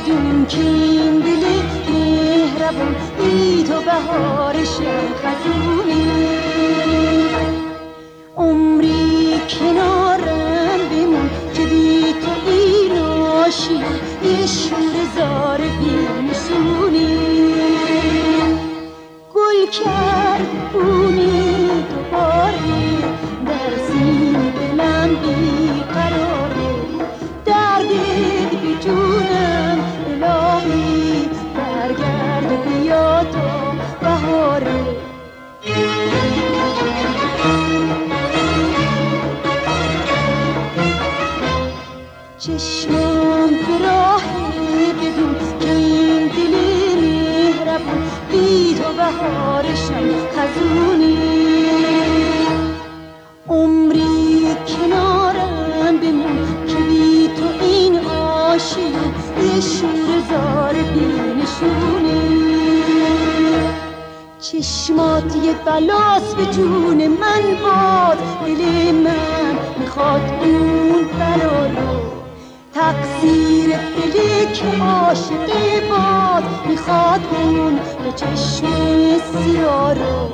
بدون که این دل مهربون بی تو بهارشم خزونی. عمری کنارم بمون که بی تو این عاشقی یه شور زار بی‌نشونی. گل کرد بونی دوباره در سینه دلم بیقراره، دردت بی جونم الهی برگرد و بیا تو بهاره. چشمم به راهی بدون که این دل مهربون بی تو بهارشم خزونی. عمری کنارم بمون که بی تو این عاشقی یه شور زار بی‌نشونی. چشمات یه بلاس به جون من باد، دل من میخواد اون بلا رو، تقصیر دلی که عاشقی باد میخواد اون به چشم سیاه رو.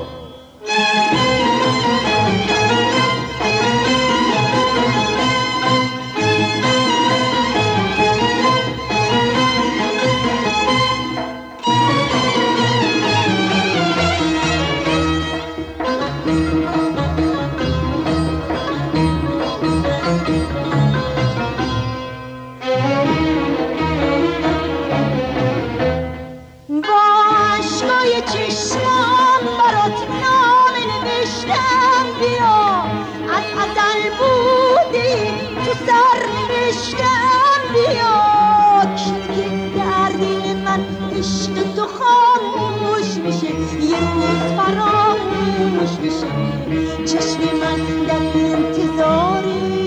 چشمم برات نامه نوشتم بیا، از ازل بودی تو سر نوشتم بیا، که در دل من عشق تو خاموش میشه یه روز فراموش میشه. چشم من در انتظاری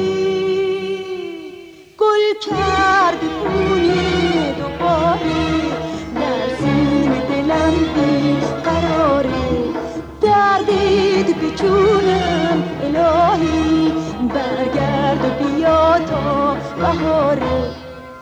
گل کرد بونی دوباره در سینه دلم بیقراره، دردت به جونم الهی برگرد و بیا تا بهاره.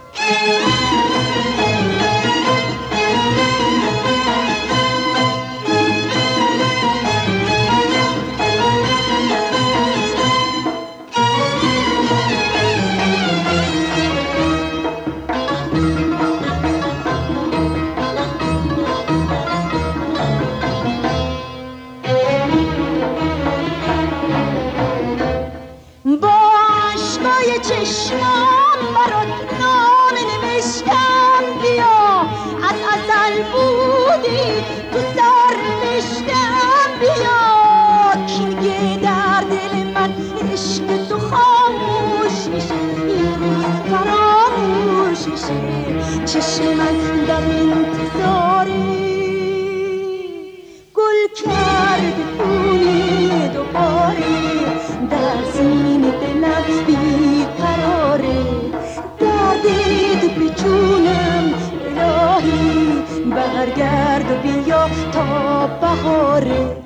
چشمم برات نامه نوشتم بیا، از ازل بودی تو سر نوشتم بیا، که در دل من عشق تو خاموش میشه یه روز فراموش میشه. چشم من در انتظاری گل کرد بونی دوباره در سینه دلم بیقراره، دردت به جونم الهی برگرد و بیا تا بهاره.